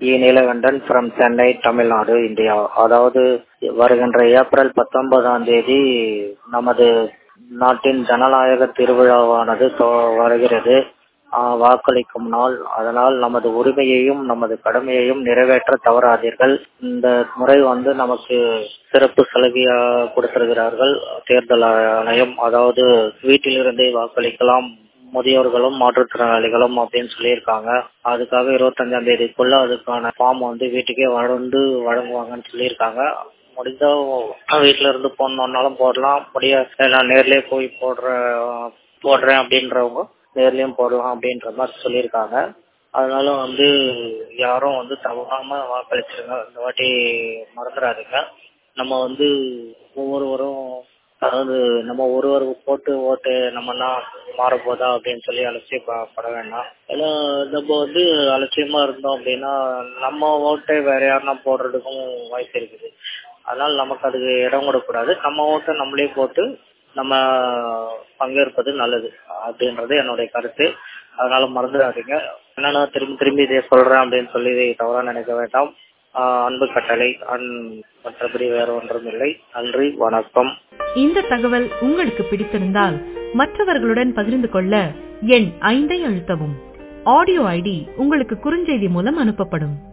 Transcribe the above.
Neelakandan from Chennai, Tamil Nadu, India. அதாவது வருகின்ற April 19 நமது நாட்டின் ஜனநாயக திருவிழாவானது வருகிறது. வாக்களிக்கும் நாள். அதனால் நமது உரிமையையும் நமது கடமையையும் நிறைவேற்ற தவறாதீர்கள். இந்த முறை நமக்கு சிறப்பு சலுகையா கொடுத்திருக்கிறார்கள் தேர்தல் ஆணையம். அதாவது வீட்டிலிருந்தே வாக்களிக்கலாம், முதியோர்களும் மாற்றுத்திறனாளிகளும் அப்படின்னு சொல்லியிருக்காங்க. அதுக்காக 25ஆம் தேதிக்குள்ள அதுக்கான ஃபார்ம் வீட்டுக்கே வழங்குவாங்கன்னு சொல்லியிருக்காங்க. முடிஞ்சா வீட்டுல இருந்து போடணும்னாலும் போடலாம், நான் நேர்லயே போய் போடுறேன் அப்படின்றவங்க நேர்லயும் போடலாம் அப்படின்ற மாதிரி சொல்லியிருக்காங்க. அதனால யாரும் தவறாம வாக்களிச்சிருங்க. இந்த வாட்டி மறந்துடாதீங்க. நம்ம ஒவ்வொருவரும், அதாவது நம்ம ஒருவருக்கு போட்டு ஓட்டு நம்மனா மாறப்போதா அப்படின்னு சொல்லி அலட்சியப்பட வேண்டாம். ஏன்னா நம்ம அலட்சியமா இருந்தோம் அப்படின்னா நம்ம ஓட்டை வேற யாருன்னா போடுறதுக்கும் வாய்ப்பு இருக்குது. அதனால நமக்கு அதுக்கு இடம் கொடுக்கக்கூடாது. நம்ம ஓட்டை நம்மளே போட்டு நம்ம பங்கேற்பது நல்லது அப்படின்றது என்னுடைய கருத்து. அதனால மறந்துடாதீங்க. என்னன்னா திரும்பி இதே சொல்றேன் அப்படின்னு சொல்லி தவறா நினைக்க வேண்டாம். அன்பு கட்டளை, மற்றபடி வேற ஒன்றும் இல்லை. நன்றி, வணக்கம். இந்த தகவல் உங்களுக்கு பிடித்திருந்தால் மற்றவர்களுடன் பகிர்ந்து கொள்ள எண் 5 அழுத்தவும். ஆடியோ ஐடி உங்களுக்கு குறுஞ்செய்தி மூலம் அனுப்பப்படும்.